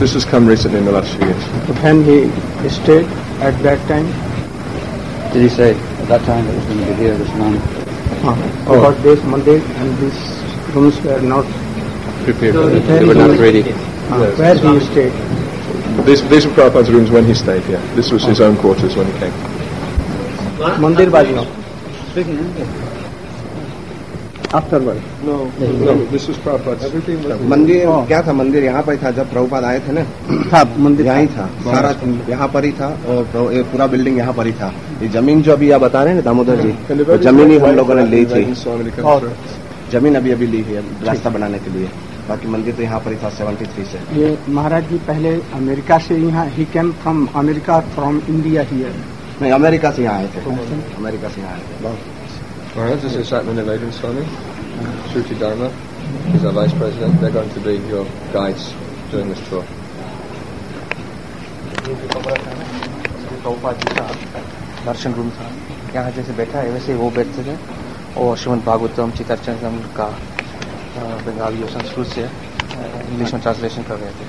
This has come recently in the last few years. When he stayed at that time? Did he say at that time that it was going to be here, this man? About this mandir and these rooms were not Prepared. They were not ready. where he stayed. These were Prabhupada's rooms when he stayed here. This was his own quarters when he came. Mandir was not. Afterward. No, this was Prabhupada's. Everything was... मंदिर क्या था? मंदिर यहाँ पर था जब प्रभुपाद आए थे ना, था मंदिर यहाँ ही था, सारा यहाँ पर ही था और ये पूरा बिल्डिंग यहाँ पर ही था। ये जमीन जो अभी आप बता रहे हैं ना दामोदर जी, वो जमीन ही हम लोगों ने ली थी और जमीन अभी ली है रास्ता बनाने के लिए। बाकी मंदिर तो यहाँ पर ही था 73 से। ये महाराज जी पहले अमेरिका से यहाँ ही came from America from India here. नहीं, अमेरिका से यहाँ आए थे, अमेरिका से यहाँ आए थे। Maharaj, this is Satmanivadan Swami. Shruti Dharma is our vice president. They're going to be your guides during this tour. दर्शन रूम था, यहाँ जैसे बैठा है वैसे वो बैठते थे और श्रीमद् भागवतम चित्तरचंदम का बंगाली और संस्कृत से इंग्लिश में ट्रांसलेशन कर रहे थे।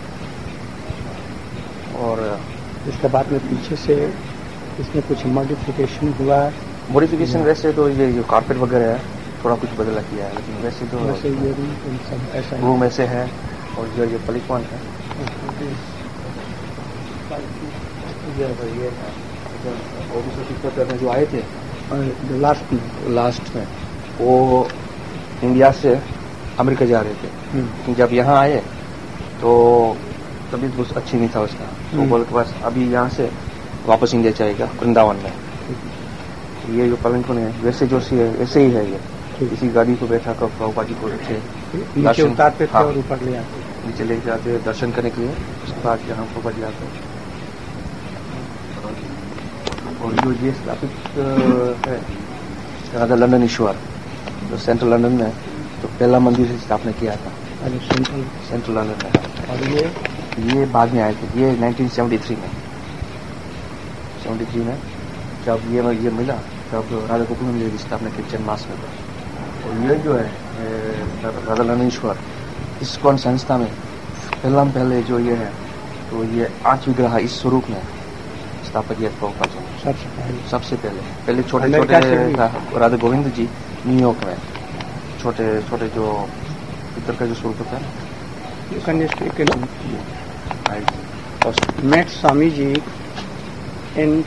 और इसके बाद में पीछे से इसमें कुछ मॉडिफिकेशन हुआ। मॉडिफिकेशन वैसे तो ये जो कारपेट वगैरह है थोड़ा कुछ बदला किया है, लेकिन वैसे तो वैसे ये रूम सब ऐसा रूम ऐसे है। और जो पलिकॉन है ये जो आए थे लास्ट में वो इंडिया से अमेरिका जा रहे थे। जब यहाँ आए तो तबीयत बहुत अच्छी नहीं था उसका, तो बोले के पास अभी यहाँ से वापस इंडिया जाएगा वृंदावन में। ये जो पलंकन है वैसे जो सी है वैसे ही है। ये इसी गाड़ी को बैठा कर प्रभुपाद जी को नीचे उतारते थे और ऊपर ले आते, नीचे लेके आते दर्शन करने के लिए। उसके बाद यहाँ प्रभुपाद जी आते। और जो ये स्थापित है राधा लंदन ईश्वर जो सेंट्रल लंदन में तो पहला मंदिर से स्थापना किया था सेंट्रल लंदन में। और ये बाद में आए थे, ये 1973 में जब ये मिला तब राधा गोकुल मंदिर की स्थापना की जन्माष्टमी में। और ये जो है राधा लंदनेश्वर इस्कॉन संस्था में पहले जो ये है तो ये 8 विग्रह इस स्वरूप में स्थापित किया प्रभुपाद जी सबसे पहले छोटे छोटे राधा गोविंद जी न्यूयॉर्क में छोटे छोटे जो पितर का जो स्वरूप होता है। You can just take it. I met Swamiji in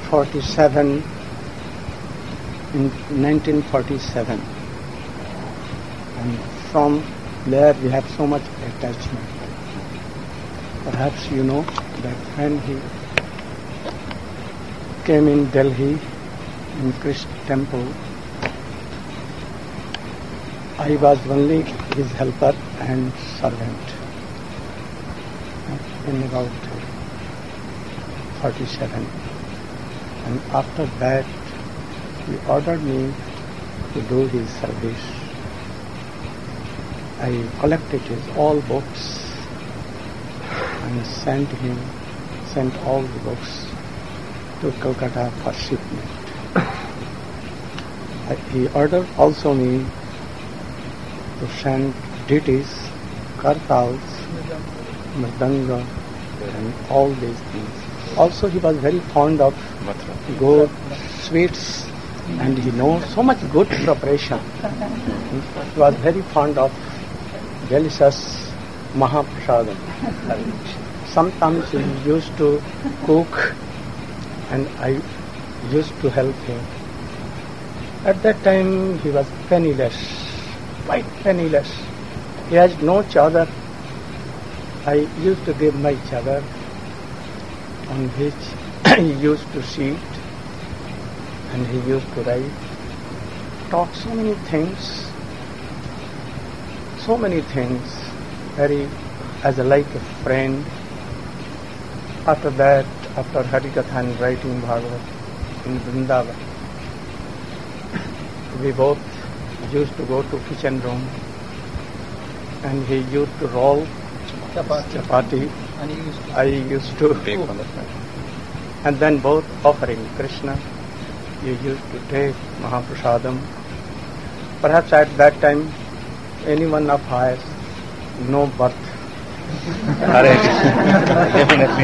1947, and from there we have so much attachment. Perhaps you know that when he came in Delhi in Krishna temple, I was only his helper and servant in about 47. And after that, he ordered me to do his service. I collected his all books and sent all the books to Calcutta for shipment. He ordered also me to send ditties, kartals, mridanga, and all these things. Also, he was very fond of good sweets, and he knows so much good preparation. He was very fond of delicious Mahaprasadam. Sometimes he used to cook, and I used to help him. At that time, he was penniless, quite penniless. He has no chadar. I used to give my chadar on which he used to sit and he used to write, talk so many things, very as like a friend. After that, after Harikatha and writing Bhagavad in Vrindavan, we both used to go to kitchen room and he used to roll chapati. I used to bake on the fire. And then both offering Krishna, you used to take Mahaprasadam. Perhaps at that time, any one of us, no birth Correct. Definitely.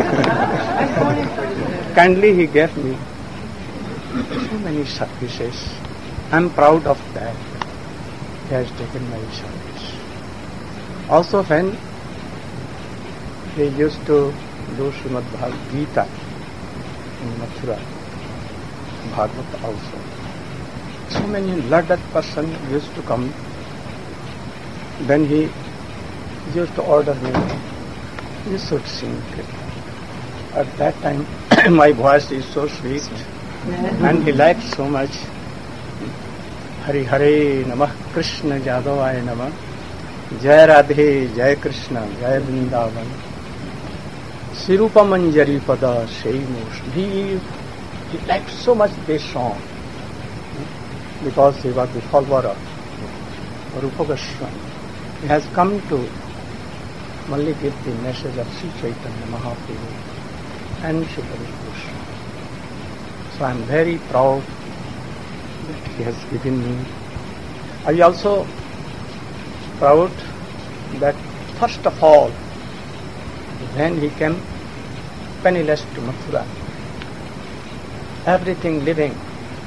Kindly he gave me so many services. I'm proud of that. He has taken my service. Also when he used to do Srimad Bhagavad Gita in Mathura, Bhagavad also. So many learned person used to come. Then he used to order me, you should sing Kirtan. At that time, my voice is so sweet, and he liked so much. Hari Hare Namah Krishna Jadavaya Namah Jai Radhe Jai Krishna Jai Vrindavan Sirupa Manjari Pada Sei Motion. He liked so much this song because he was the follower of Rupa Goswami. He has come to only give the message of Sri Chaitanya Mahaprabhu and Shukadeva Goswami. So I am very proud that he has given me. I also proud that first of all, when he came penniless to Mathura, everything living,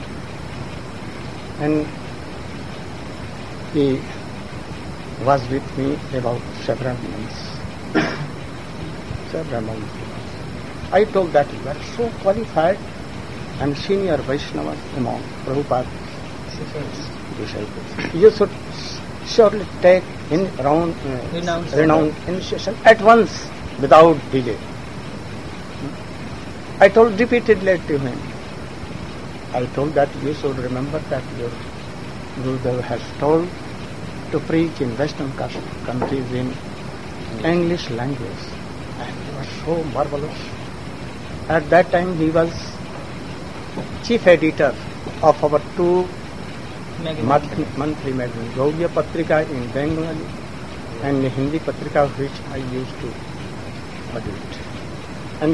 and he was with me about several months. I told that you are so qualified and senior Vaishnava among Prabhupada's disciples. You should surely take renowned initiation at once without delay. I told repeatedly to him, I told that you should remember that your Gurudev has told to preach in Western countries in English language. And it was so marvelous. At that time he was chief editor of our two monthly magazines, Gauriya Patrika in Bengali and Hindi Patrika, which I used to edit. And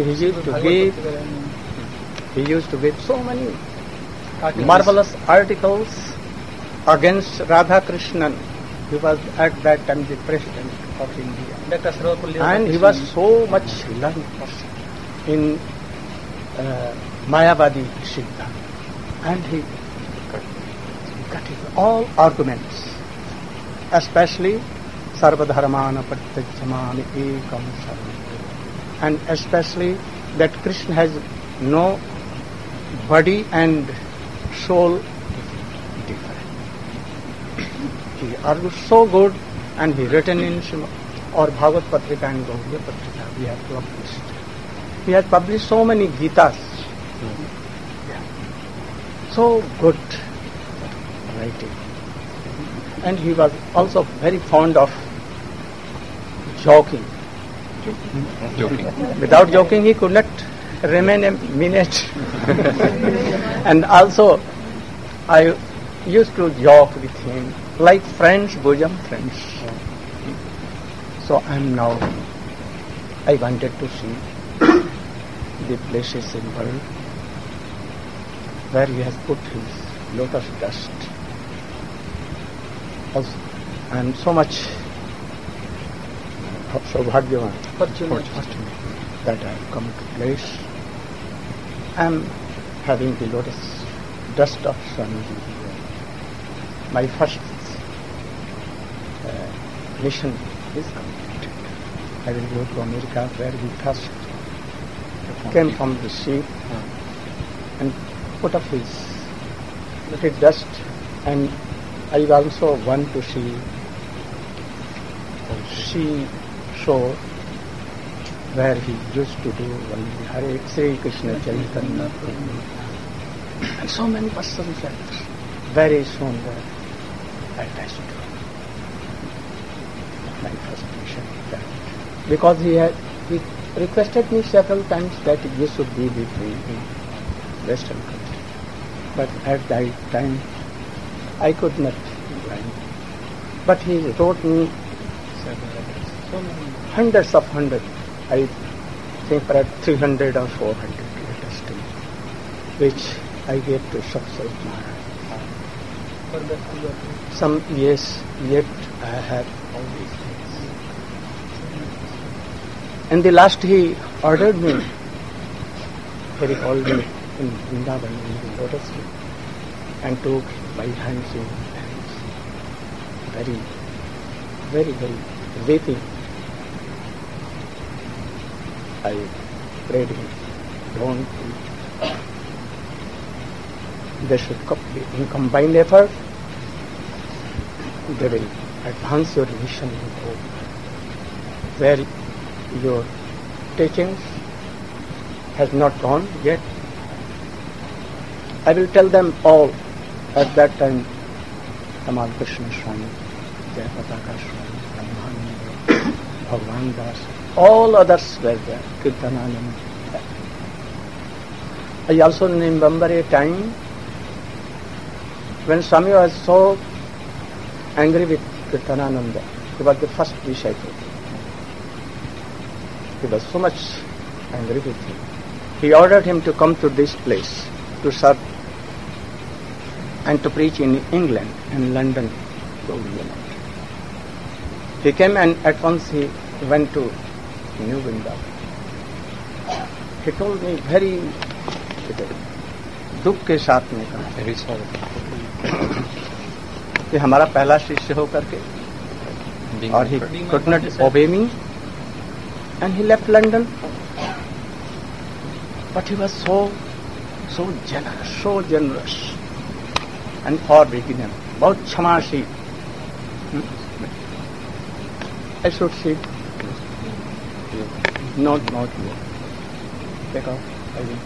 he used to give so many marvelous articles against Radha Krishnan. He was at that time the president of India. And he was so much learned person in Mayavadi Siddha. And he got his all arguments, especially Sarvadharmana Pratyajamani Ekam Sarvam. And especially that Krishna has no body and soul different. He argued so good, and he written in or Bhagavad Patrika and Gauriya Patrika. We have published. He has published so many Gitas. So good writing. And he was also very fond of joking. Without joking, he could not remain a minute. And also, I used to joke with him like friends, bosom friends. So I wanted to see the places in world where he has put his lotus dust. Also, I am so much Saubhagyavan, fortunate that I have come to place. I am having the lotus dust of Swamiji here. My first mission is completed. I will go to America where we first came from the sea and put up his dust, and I also want to see shore where he used to do only Hare Sri Krishna Chaitanya Prabhu. And so many persons that very soon were attached to my first mission. Because he requested me several times that you should be with me in Western country. But at that time I could not join. But he wrote me several letters, so many, hundreds. I think perhaps 300 or 400 letters to me, which I gave to Satsai Maharaj. Some years yet I have all these things. In the last he ordered me, he called me in Vrindavan in the lotus tree and took my hands in hands. Very, very, very weeping. I prayed him, don't weep. They should in combined effort, they will advance your mission in hope. Where your teachings has not gone yet, I will tell them all. At that time, Tamal Krishna Swami, Jaya Pataka Swami, Brahmananda, Bhagwan Das, all others were there, Kirtananand. I also remember a time when Swami was so angry with Kirtanananda. He was the first disciple. He was so much angry with him. He ordered him to come to this place to serve and to preach in England and London. He came and at once he went to New Vrindavan. He told me very दुख के साथ में कहा कि हमारा पहला शिष्य होकर के और he could not obey me and he left London, but he was so generous and forgiving. बहुत क्षमाशील. I should say not you, because I will.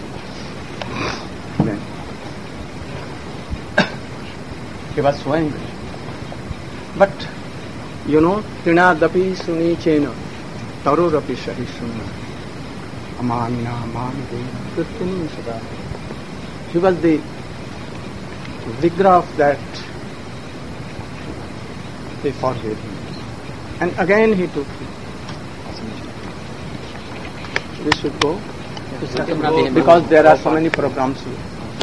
He was so angry. But, Trinadapi Sunichena, Tarurapi Sahisuna, Amanina, Amanidena, Kirtani Sada. He was the vigra of that. They forgave him. And again he took him. We should go. Because there are so many programs here.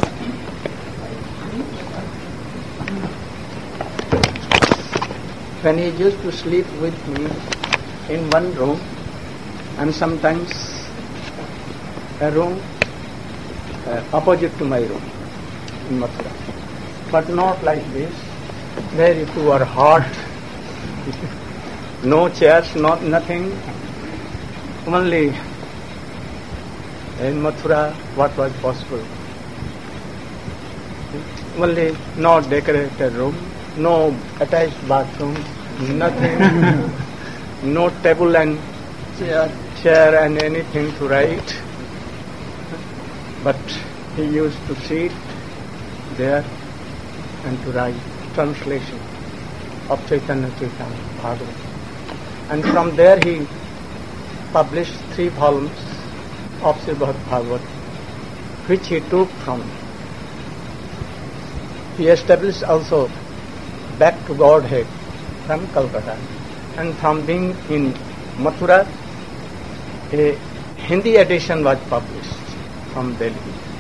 When he used to sleep with me in one room, and sometimes a room opposite to my room in Mathura, but not like this, where if you are hot, no chairs, nothing, only in Mathura what was possible. Only no decorated room, no attached bathroom, nothing, no table and chair and anything to write. But he used to sit there and to write translation of Chaitanya Charitamrita Bhagavad. And from there he published 3 volumes of Srimad Bhagavad, which he took from. He established also Back to Godhead from Calcutta, and from being in Mathura, a Hindi edition was published from Delhi,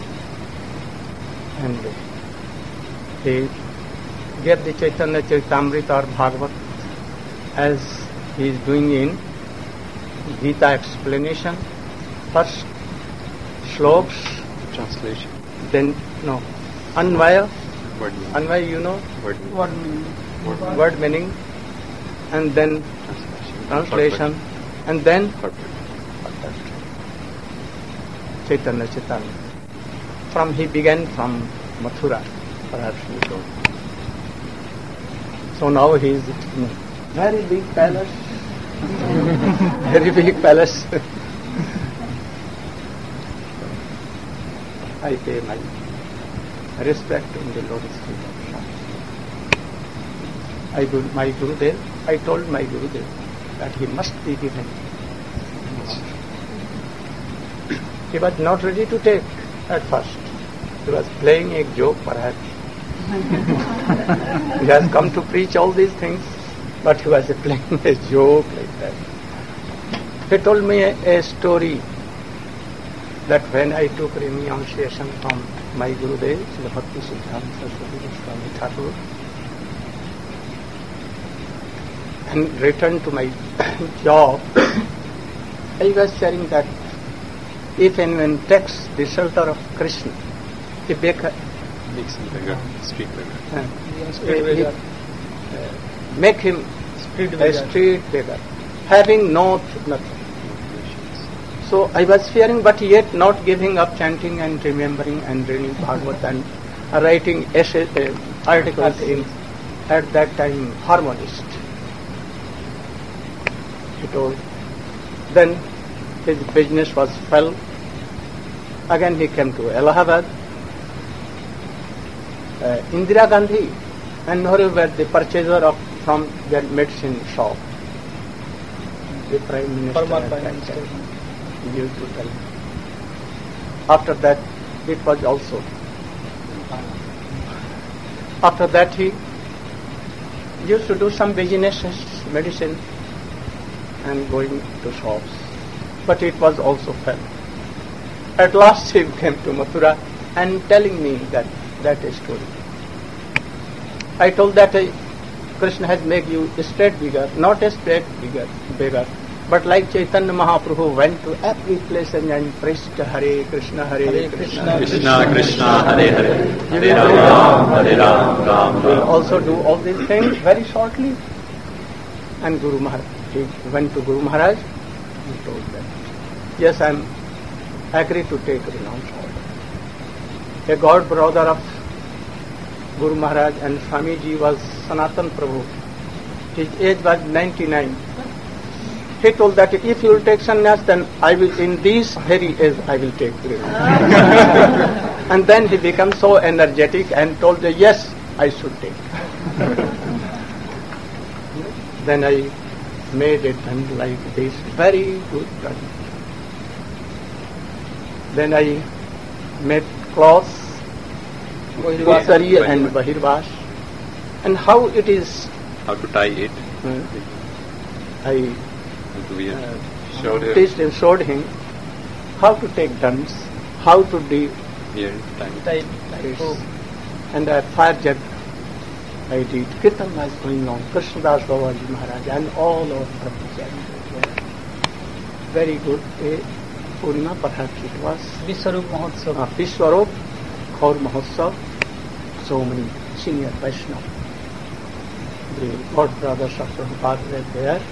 and he gave the Chaitanya Charitamrita or Bhagavad as he is doing in Gita explanation. First shloks, translation, then Anvaya, Anvaya, word meaning, and then translation, and then Chaitanya Charitamrita. He began from Mathura, perhaps you know. So now he is in a very big palace, very big palace. I pay my respect in the lotus feet of Swami. I told my Gurudev that he must be given. He was not ready to take at first. He was playing a joke perhaps. He has come to preach all these things, but he was playing a joke like that. He told me a story that when I took renunciation from my Gurudev, Srila Bhakti Siddhanta Saraswati Goswami Thakur, and returned to my job, I was sharing that if anyone takes the shelter of Krishna, he make him a street beggar, having nothing. So I was fearing, but yet not giving up chanting and remembering and reading Bhagavad and writing articles in, at that time, Harmonist. He told. Then his business was fell. Again he came to Allahabad. Indira Gandhi and Nehru were the purchaser from their medicine shop. The Prime Minister used to tell. After that, it was also. After that, he used to do some businesses, medicine, and going to shops. But it was also fell. At last, he came to Mathura and telling me that story. I told that Krishna has made you a straight beggar, not a straight beggar, but like Chaitanya Mahaprabhu went to every place and preached Hare Krishna, Hare Krishna, Krishna Krishna, Hare Hare, Hare Ram, Hare Ram, Ram will Ram. also do all these things very shortly. And Guru Maharaj, he went to Guru Maharaj and told them, yes, I am agree to take renounce order. A god brother of Guru Maharaj and Swamiji was Sanatan Prabhu. His age was 99. He told that if you will take sannyas, then I will, in this very age, I will take renounce. And then he became so energetic and told that yes, I should take. Then I made it and like this, very good done. Then I made cloths, Sari and Bahirvash, and how it is. How to tie it? I showed him how to take dance, how to do tie. and a fire jug I did. Kirtan was going on, Krishnadas Babaji Maharaj and all our Brahmacharis. Very good. Purnima, perhaps it was. Vishwarup Mahotsav. Vishwarup, Khaur Mahotsav, so many senior Vaishnava. The God brothers of Prabhupada were there.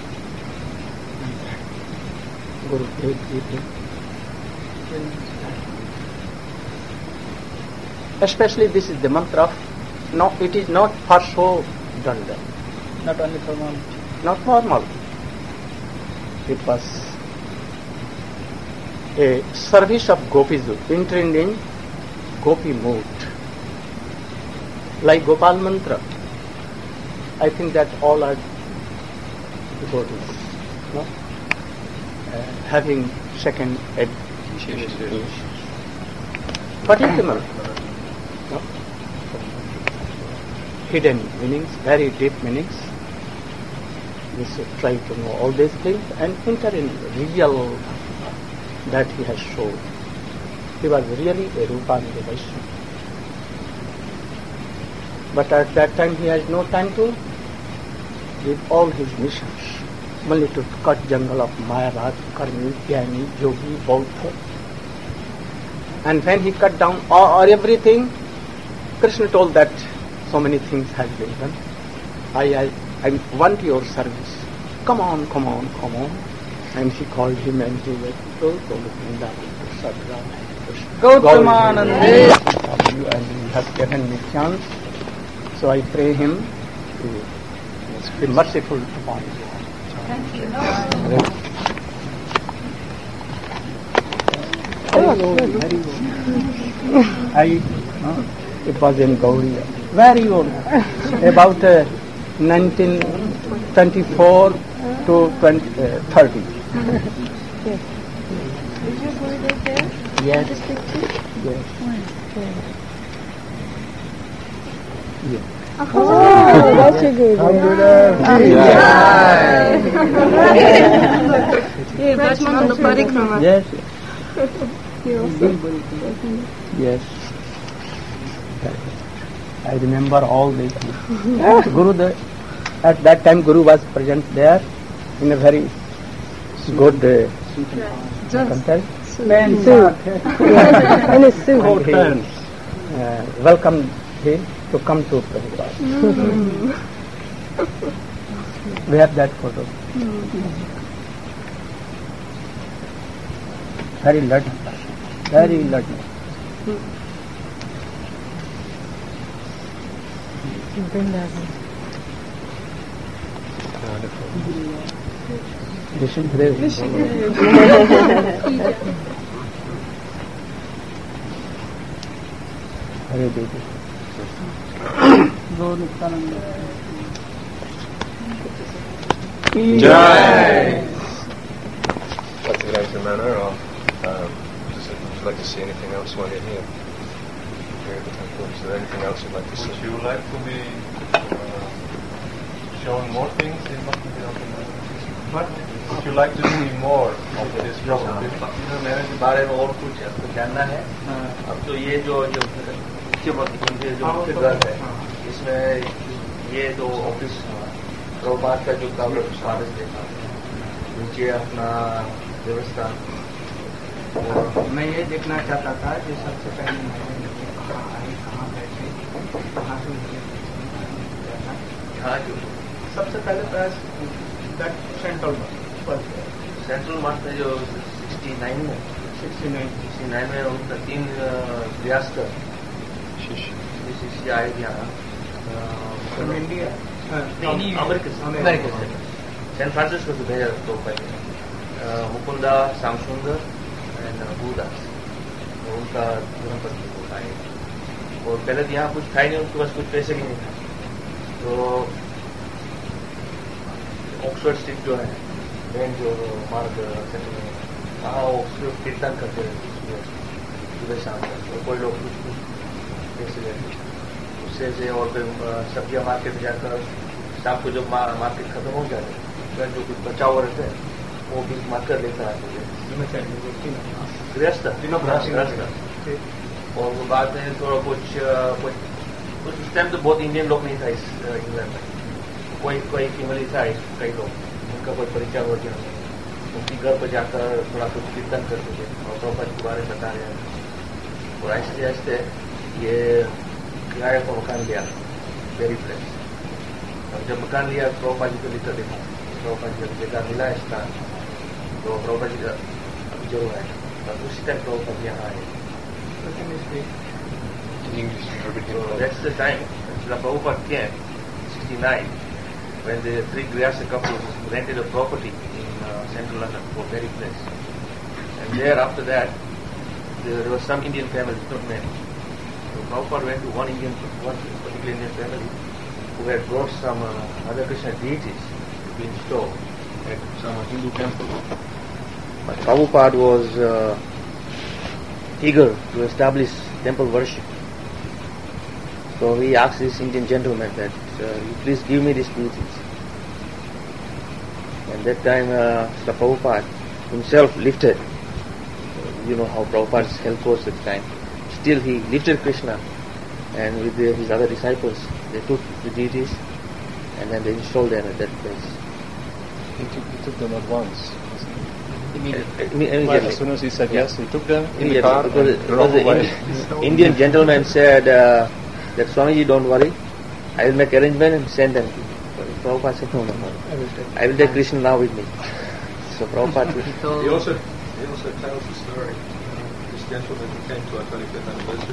Guru Dev Ji. Especially this is the mantra of, no, it is not for show done there. Not only formal. Not formal. It was a service of Gopiju, entering in Gopi mood. Like Gopal mantra. I think that all are devotees, no? Having second education. Particular, no? Hidden meanings, very deep meanings. We should try to know all these things and enter in real that he has shown. He was really a Rupananda Vaishnava. But at that time he has no time to give all his missions, only to cut jungle of Mayavad, Karmi, Jnani, Yogi, Bauddha. And when he cut down all everything, Krishna told that so many things have been done. I want your service. Come on. And he called him and he went to Vrindavan to serve Rama and Krishna. Gautamananda. You and he has given me chance. So I pray him to be merciful upon you. Thank you. It was in Gaudiya. Very old. About 1924 to 30. Yes. Is your Gurudev there? Yes. This picture? Yes. Yes. Oh, that's a good one. Yes. Yes. I remember all these things. Guru, at that time Guru was present there in a very good Content? Sue. And it's Sue. And he welcomed him to come to Prabhupada. We have that photo. Very learned person. Very learned. Vishnudev. Hare Devi. Jai! That's a good manner, or would you like to see anything else while you're here? Here at the temple, is there anything else you'd like to see? Would you like to be shown more things in What? Would you like to see more of this program? मैंने इस बारे में और कुछ आपको जानना है. अब तो ये जो मुख्य मुख्य घर है, इसमें ये जो ऑफिस प्रभात का जो कावड़ स्वागत देखा, नीचे अपना व्यवस्था. और मैं ये देखना चाहता था कि सबसे पहले कहाँ आए, कहाँ बैठे, कहाँ से यहाँ जो सबसे पहले सेंट्रल मार्च में जो 69 में उनका 3 रियासत शिष्य आए यहाँ अमेरिका से सैन फ्रांसिस्को से भेजा तो पहले मुकुंदा श्यामसुंदर एंड भूदास, उनका धर्मपत्नी को आए. और पहले तो यहाँ कुछ था ही नहीं, उनके पास कुछ पैसे भी नहीं था. तो ऑक्सफोर्ड स्ट्रीट जो है मेन जो मार्ग सेंटर में, वहाँ वो कीर्तन करते रहते सुबह शाम तक. तो कोई लोग कुछ पैसे लेते उससे से. और फिर सब्जियाँ मार्केट में जाकर शाम को जब मार्केट खत्म हो जाते फिर जो कुछ बचा हुआ रहता है वो भी मार्केट लेकर आते थे गृहस्थ. और वो बाद में थोड़ा कुछ उस टाइम तो बहुत इंडियन लोग नहीं था इस इंग्लैंड में. कोई फैमिली था, कई लोग, उनका कोई परिचय हो गया, उनकी घर पर जाकर थोड़ा कुछ कीर्तन करते थे और प्रभुपाद के बारे में बता रहे हैं. और आहिस्ते आहिस्ते ये किराए को मकान लिया वेरी प्लेस. और जब मकान लिया प्रभुपाद जी को लिखकर देखा, प्रभुपाद जी का जगह मिला इस स्थान, तो प्रभुपाद जी का जरूर है. और उसी टाइम प्रभुपाद यहाँ आए. So that's the time Prabhupada came, 69, when the 3 Grihastha couples rented a property in central London for very place. And there, after that, there was some Indian family, not many. So Prabhupada went to one particular Indian family who had brought some other Krishna deities to be installed at some Hindu temple. But Prabhupada was eager to establish temple worship. So he asked this Indian gentleman that, you please give me these deities. And that time, Srila Prabhupada himself lifted, you know how Prabhupada's health was at the time. Still he lifted Krishna, and with his other disciples, they took the deities and then they installed them at that place. He took them at once. Immediately. As soon as he said yes, he took them in the car because and drove away. The Indian gentleman said that Swamiji, don't worry, I will make arrangement and send them to you. Prabhupada said, no, I will take Krishna now with me. So Prabhupada... He also tells the story. This gentleman who came to our 25th anniversary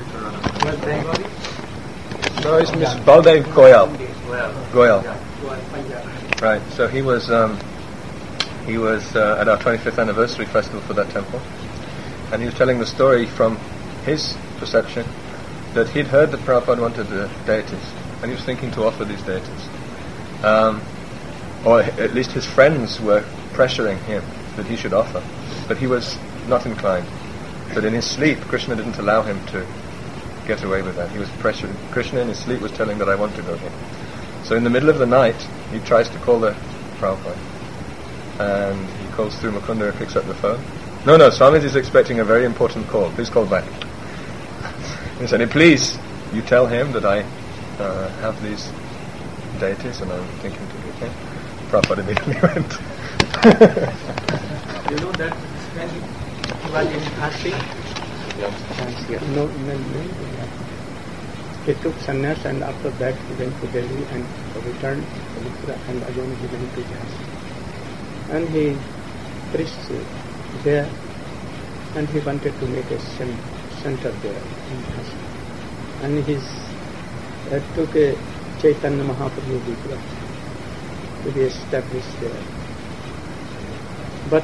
Corona. No, it's Mr. Baldev Goyal. Right, so he was at our 25th anniversary festival for that temple, and he was telling the story from his perception that he'd heard that Prabhupada wanted the deities, and he was thinking to offer these deities. Or at least his friends were pressuring him that he should offer, but he was not inclined. But in his sleep, Krishna didn't allow him to get away with that. He was pressured. Krishna in his sleep was telling that I want to go here. So in the middle of the night, he tries to call the Prabhupada. And he calls through Mukunda and picks up the phone. No, Swamiji is expecting a very important call. Please call back. He said, please, you tell him that I have these deities and I'm thinking to give him. Prabhupada immediately went. You know that when he was in Kashi? No. He took sannyas and after that he went to Delhi and returned to Mathura and again he went to Jhansi. And he preached there and he wanted to make a center there in Jhansi. And he took a Chaitanya Mahaprabhu Vigra to be established there. But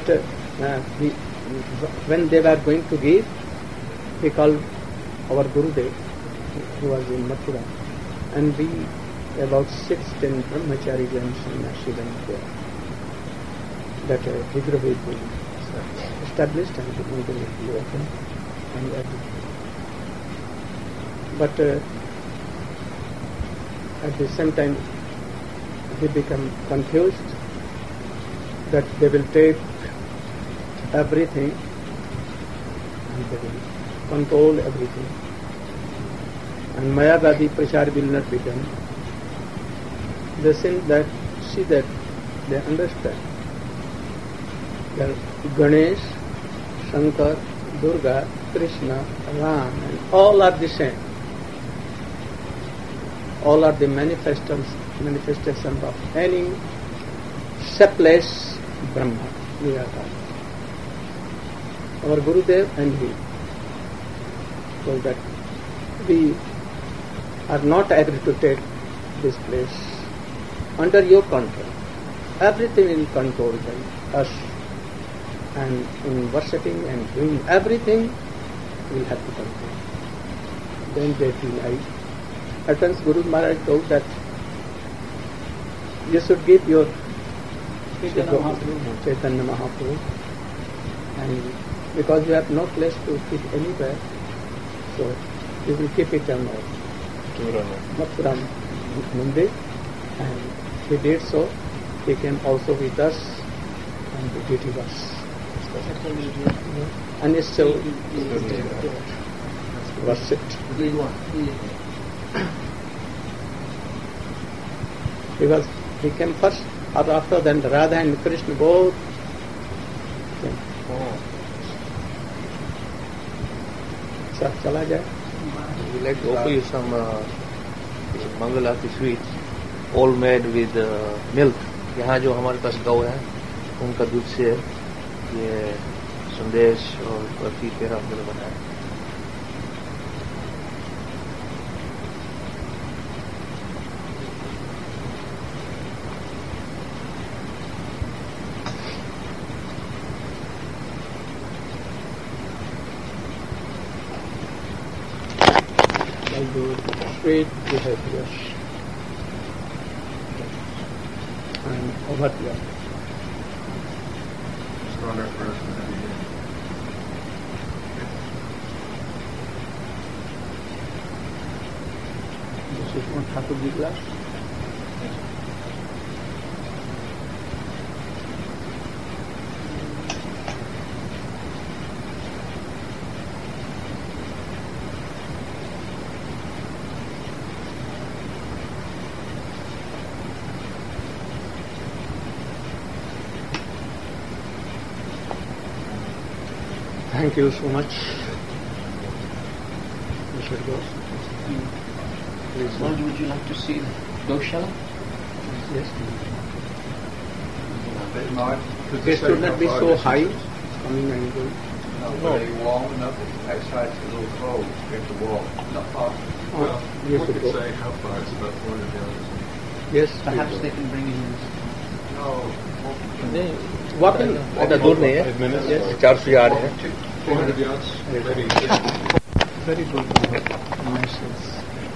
when they were going to give, he called our Gurudev, who was in Mathura, and we, about 16 brahmacharis and sannyasi went there. That Vigra will be established and the temple will be open and everything. But at the same time, he became confused that they will take everything and they will control everything. And Mayavadi Prachar will not be done. They see that they understand that Ganesh, Shankar, Durga, Krishna, Ram, and all are the same. All are the manifestations of any shapeless Brahma. We are all. Our Gurudev and he told that we are not able to take this place under your control. Everything in control by us, and in worshipping and doing everything will have to control. Then they denied. At once Guru Maharaj told that you should give your Chaitanya Mahaprabhu, and because you have no place to keep anywhere, so you will keep it on Mathura Mandir, and he did so. He came also with us and he did us. And is still worshipped. He came first, or after then Radha and Krishna both came. So, chala jai. We like to offer you some Mangalati sweets, all made with milk. यहाँ जो हमारे पास गौ है उनका दूध से ये संदेश और बर्फी पेड़ा हमने बनाया. Sweet behavior and overture. Stronger person than the beginning. This is one Thakurji glass. Thank you so much. You should go. Please. Would you like to see Goshala? Yes. They should not be so high, coming and going. No, they warm enough outside a little cold against the wall. Not far. Well, yes, we we could go. say how far, it's about 400 yards. Yes. Perhaps they can bring in. No. Walking. ज़्यादा दूर नहीं है. 5 minutes? Yes. 400 yard है. 400 yards? Maybe. Very good message.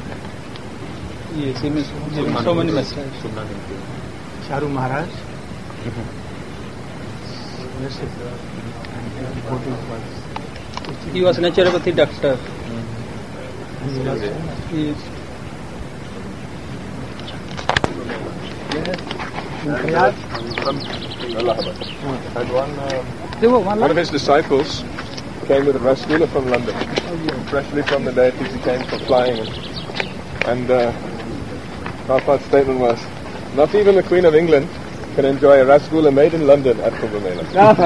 Yes, so many messages. Charu Maharaj. He was naturopathy doctor. He is And one of his disciples came with a Rasgula from London, freshly from the deities. He came for flying, and Prabhupada's statement was, not even the Queen of England can enjoy a rasgulla made in London at Kumbh Mela.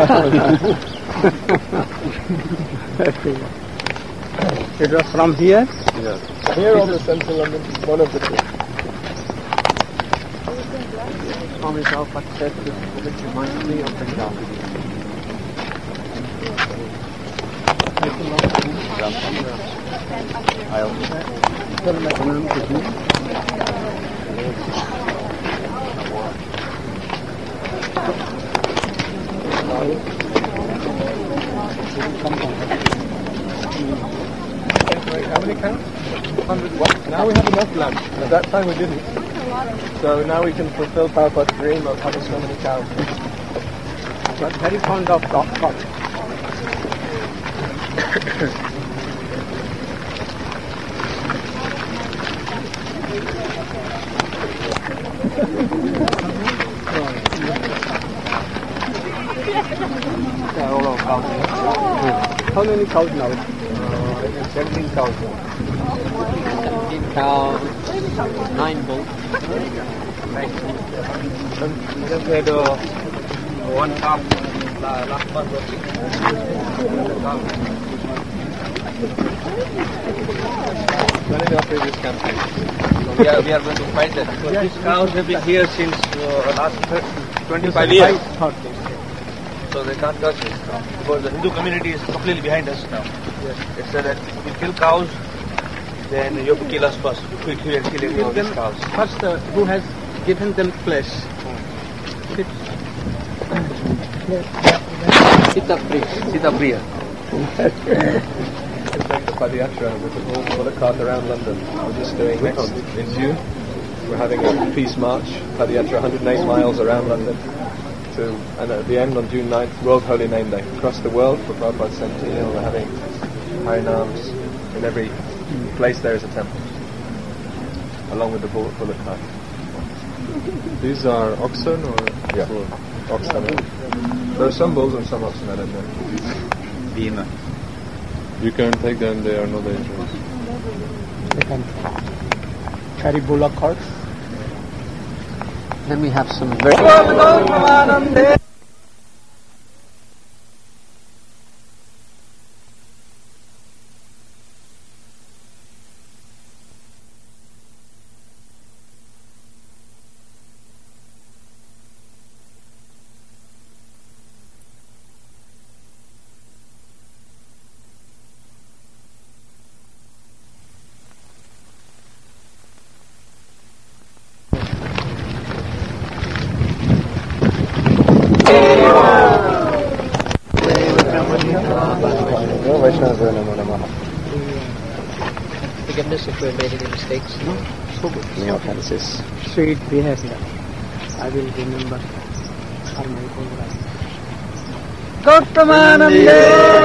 It was from here? Yes. Here or the central London, one of the two. Swami Prabhupada said which reminds me of Punjab. How many cows? 100 what? Now we have enough land. At that time we didn't. So now we can fulfill Prabhupada's dream of having so many cows. But very fond of dog. How many cows now? 17 cows. 17 cows, 9 bulls. Just had one calf last month. Running our previous campaign. We are going to fight that. So these cows have been here since last 25 years. So they can't touch this cow. Because the Hindu community is completely behind us now. Yes. They said that if we kill cows, then you have to kill us first. We kill any of these cows. First, who has given them flesh? Sita Priya. It's like the Padayatra with the whole bullock cart around London. We're just doing next in June. We're having a peace march, Padayatra, 108 miles around London. And at the end on June 9th, World Holy Name Day. Across the world for Prabhupada's centennial, we're having Harinams. In every place there is a temple, along with the bullock cart. These are oxen or? Yeah, oxen. There are some bulls and some oxen, I don't know. Bhima. You can take them, they are not dangerous. They can carry bullock carts. Then we have some very... Forgiveness if we made any mistakes. No offenses. Sweet behavior. I will remember for my whole life. Gautramanande!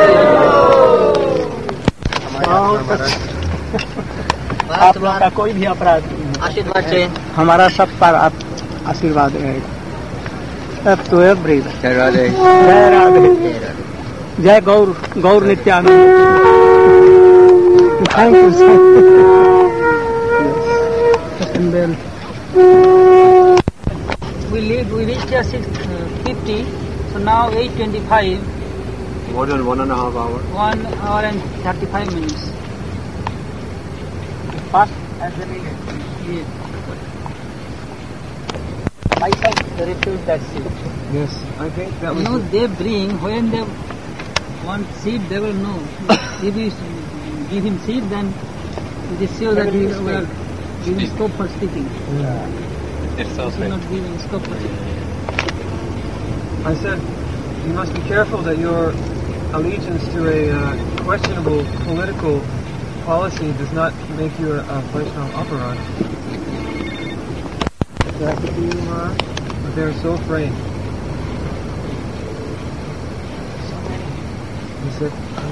आप लोग का कोई भी अपराध आशीर्वाद चाहिए हमारा सब पर आप आशीर्वाद रहेगा अब तो एवरीवन जय राधे जय राधे जय Gaur Nityananda thank you We reached 6:50, so now 8:25. More than 1.5 hours. 1 hour and 35 minutes. Fast as the yes. Myself refused that seed. Yes, I think that was... They bring, when they want seed, they will know. If we give him seed, then it is sure that we are giving scope for speaking. It's so We are not giving scope for speaking. I said, you must be careful that your allegiance to a questionable political policy does not make you a Vaishnava aparad. That's who you are, but they're so afraid. He said,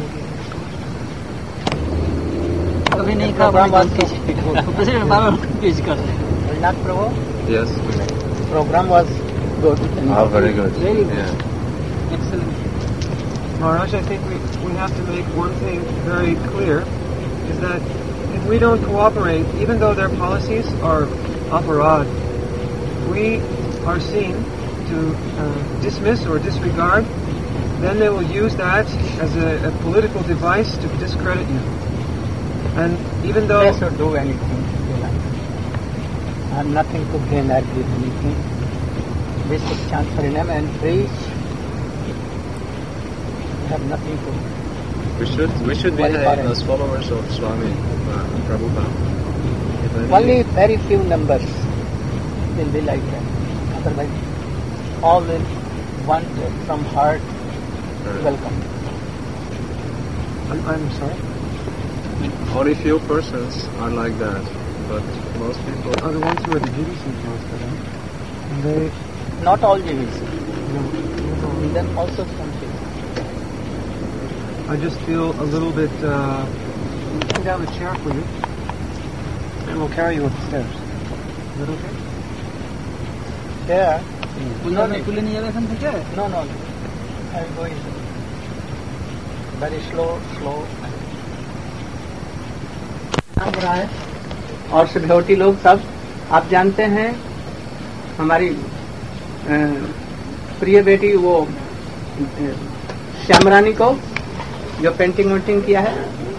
कभी नहीं कहा president बार confuse कर रहे हैं Not Prabhu? Yes. Program was good. Oh, very good. Very good. Yeah. Excellent. Maharaj, I think we have to make one thing very clear, is that if we don't cooperate, even though their policies are aparad, we are seen to dismiss or disregard, then they will use that as a political device to discredit you. And even though they should do anything they like. I have nothing to gain at this meeting. They should chant Harinam and preach. I have nothing to. We should behave as followers of Swami Prabhupada. Only very few numbers will be like that. Otherwise, all will want from heart welcome. I'm sorry? Only few persons are like that, but most people are the ones who are the GBC most of them. And they not all GBC. In them also some people. I just feel a little bit put down the chair for you and we'll carry you up the stairs. Is that okay? Yeah. No. I'm going very slow. हो रहा है और सिभ्योटी लोग सब आप जानते हैं हमारी प्रिय बेटी वो श्यामरानी को जो पेंटिंग वेंटिंग किया है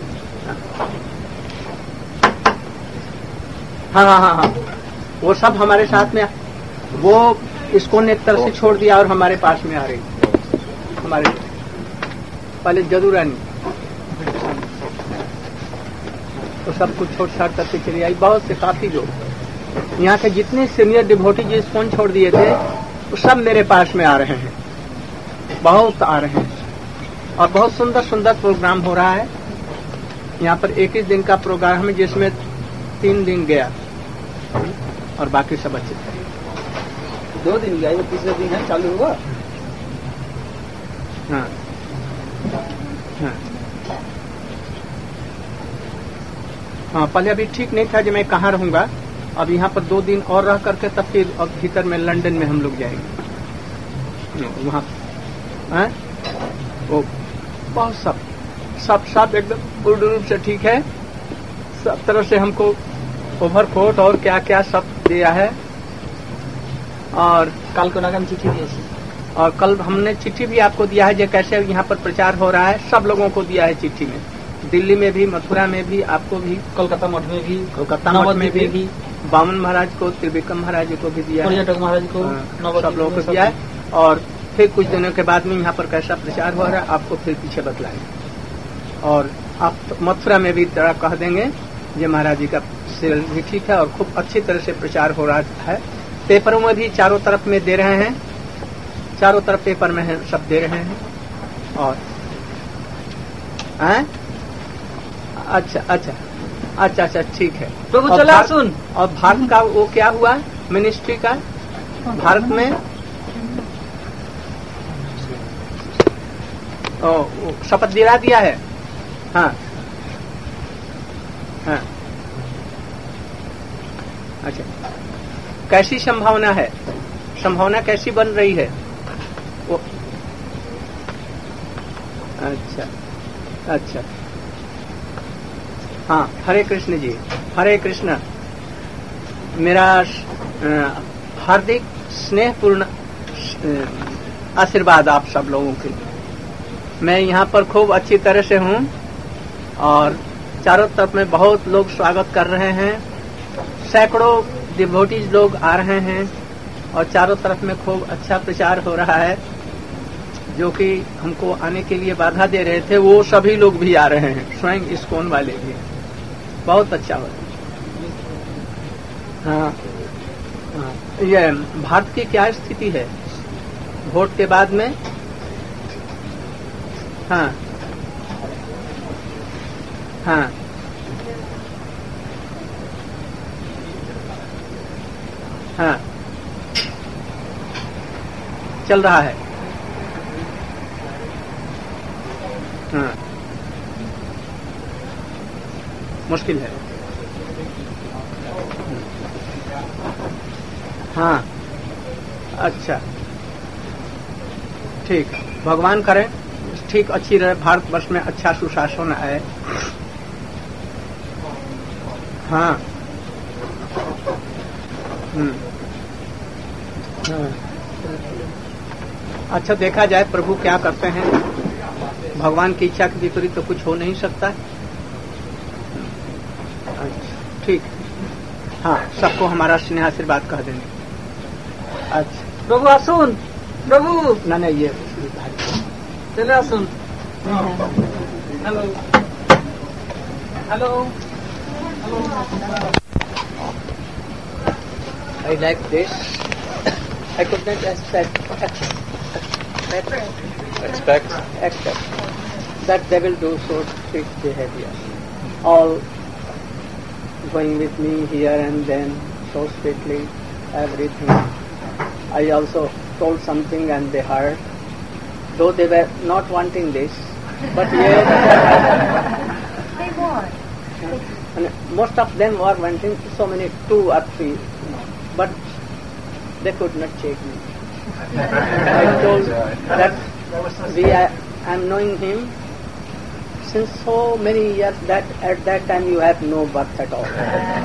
हाँ वो सब हमारे साथ में वो इसको ने एक तरह से छोड़ दिया और हमारे पास में आ रही हमारे पहले जदूरानी तो सब कुछ छोड़ छाड़ करके चली आई बहुत से काफी लोग यहाँ के जितने सीनियर डिवोटी जिस फोन छोड़ दिए थे वो सब मेरे पास में आ रहे हैं बहुत आ रहे हैं और बहुत सुंदर सुंदर प्रोग्राम हो रहा है यहाँ पर 21 दिन का प्रोग्राम है जिसमें 3 दिन गया और बाकी सब अच्छे थे 2 दिन गया वो तीसरे दिन है चालू हुआ हाँ पहले अभी ठीक नहीं था कि मैं कहाँ रहूंगा अब यहाँ पर 2 दिन और रह करके तब फिर अब भीतर में लंदन में हम लोग जाएंगे वहाँ वो बहुत सब एकदम पूर्ण रूप से ठीक है सब तरह से हमको ओवरकोट और क्या क्या सब दिया है और कल को नागम चिट्ठी दी और कल हमने चिट्ठी भी आपको दिया है जो कैसे यहाँ पर प्रचार हो रहा है सब लोगों को दिया है चिट्ठी में दिल्ली में भी मथुरा में भी आपको भी कोलकाता मठ में भी कोलकाता मठ में भी बामन महाराज को त्रिविक्रम महाराज को भी दिया पर्यटक महाराज को सब लोगों को दिया है और फिर कुछ दिनों के बाद में यहाँ पर कैसा प्रचार हो रहा है आपको फिर पीछे बतलाएंगे और आप मथुरा में भी तरह कह देंगे ये महाराज जी का सीरियल भी ठीक है और खूब अच्छी तरह से प्रचार हो रहा है पेपरों में भी चारों तरफ में दे रहे हैं चारों तरफ पेपर में है सब दे रहे हैं और अच्छा ठीक है तो वो चला सुन और भारत का वो क्या हुआ मिनिस्ट्री का भारत में शपथ दिला दिया है हाँ अच्छा कैसी संभावना है संभावना कैसी बन रही है वो अच्छा हाँ हरे कृष्ण जी हरे कृष्ण मेरा हार्दिक स्नेहपूर्ण आशीर्वाद आप सब लोगों के मैं यहाँ पर खूब अच्छी तरह से हूँ और चारों तरफ में बहुत लोग स्वागत कर रहे हैं सैकड़ों डिवोटीज लोग आ रहे हैं और चारों तरफ में खूब अच्छा प्रचार हो रहा है जो कि हमको आने के लिए बाधा दे रहे थे वो सभी लोग भी आ रहे हैं स्वयं इस्कॉन वाले भी बहुत अच्छा हो रहा है हाँ ये भारत की क्या स्थिति है वोट के बाद में हाँ चल रहा है मुश्किल है हाँ अच्छा ठीक भगवान करें ठीक अच्छी रहे भारतवर्ष में अच्छा सुशासन आए हाँ अच्छा, देखा जाए प्रभु क्या करते हैं, भगवान की इच्छा के विपरीत तो कुछ हो नहीं सकता। अच्छा ठीक, हाँ, सबको हमारा स्नेह आशीर्वाद कह देंगे। अच्छा प्रभु আসুন, प्रभु ना नहीं, ये चले আসুন। Hello hello I like this. I could not expect that they will do so sweet behavior. All going with me here and then so sweetly, everything. I also told something and they heard, though they were not wanting this, but yes, They want. and most of them were wanting so many 2 or 3, but they could not check me. I told that I am knowing him since so many years that at that time you have no birth at all.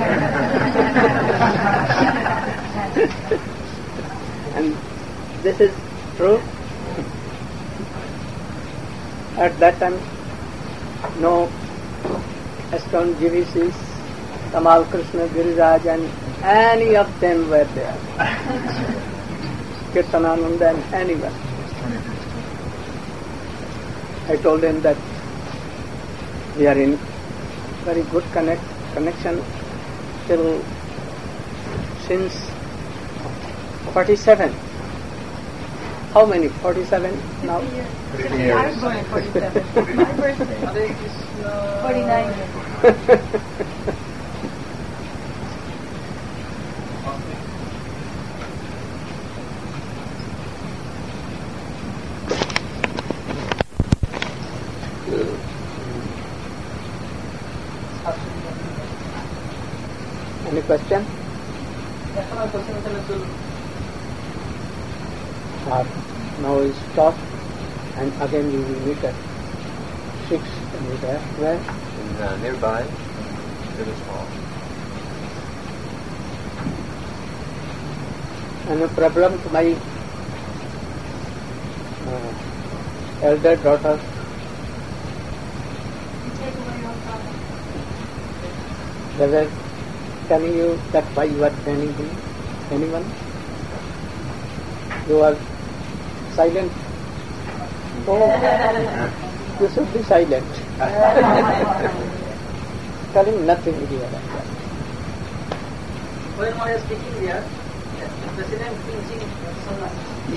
And this is true. At that time, no Aston GVCs, Kamal Krishna, Giriraj, and any of them were there. Kirtanananda and anyone. I told him that we are in very good connection till since 47. How many? 47 now? 50 years. I was born in 47. My birthday. 49 years. Any question? Now we stop and again we will meet at 6 and we there. Where? In nearby village hall. And a problem to my elder daughter. Take away your problem. They were telling you that why you are telling him? Anyone? You are silent. Oh, you should be silent. Telling nothing here. When I was speaking here, the President teaching Sonas.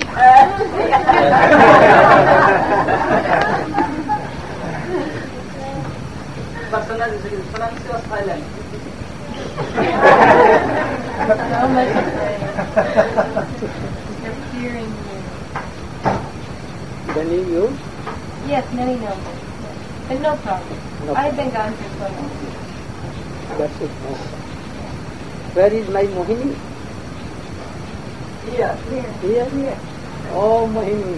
But Sonas was silent. No much to say. They're fearing you. Then you? Yes, many know me. Yes. But no problem. No I've been gone for so long. That's it. No. Where is my Mohini? Here. Here? Here. Oh, Mohini.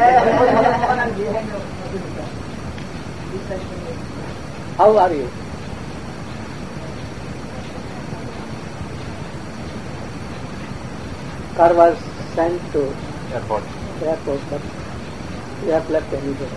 How are you? Car was sent to Airport. but we have left anywhere.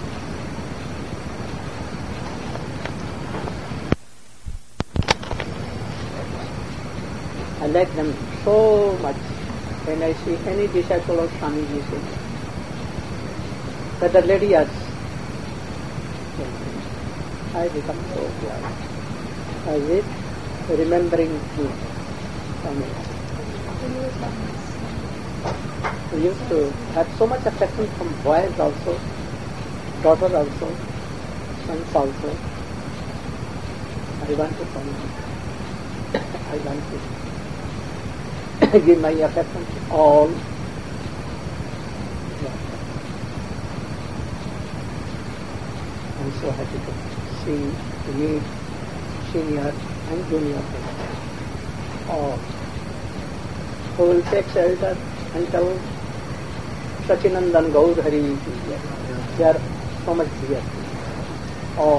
I like them so much when I see any disciple of Swamiji sing. But the lady has, I become so glad. I wish remembering you. We used to have so much affection from boys also, daughters also, sons also. I want to come. I want to give my affection to all. I'm so happy to see, to meet senior and junior friends. All who will take shelter and tell Sachinandan Gaur Hari. They are so much dear. Or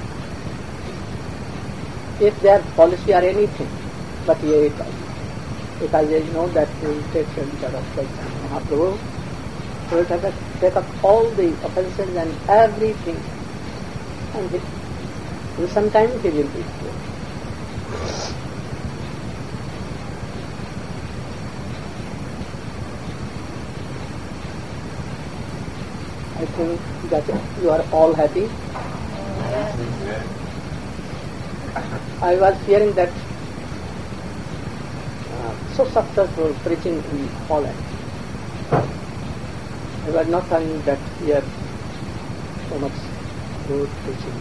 if their policy or anything, but ye because they know that he will take shelter of Chaitanya Mahaprabhu. He will take up all the offences and everything, and in some time he will be here. I think that you are all happy. I was hearing that so successful preaching in Holland. I was not finding that here so much good preaching.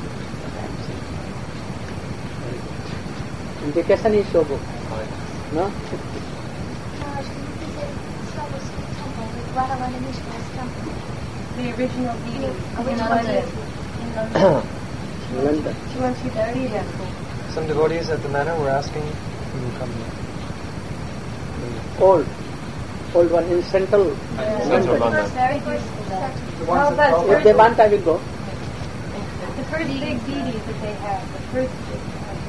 And vacation is so good. No? The original meeting in London. She went to the Some devotees at the manor were asking who will come here. Old one in central London. Very good. If they want, I will go. The first big deities that they have, the first big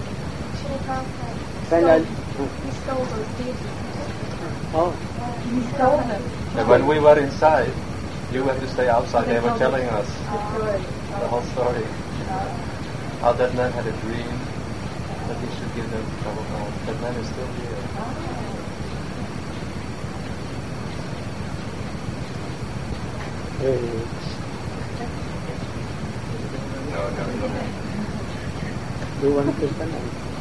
Then he stole those deities. oh, He stole them. And when we were inside, you had to stay outside. They were telling us the whole story. How that man had a dream that he should give them Prabhupada. That man is still here. do one kirtan.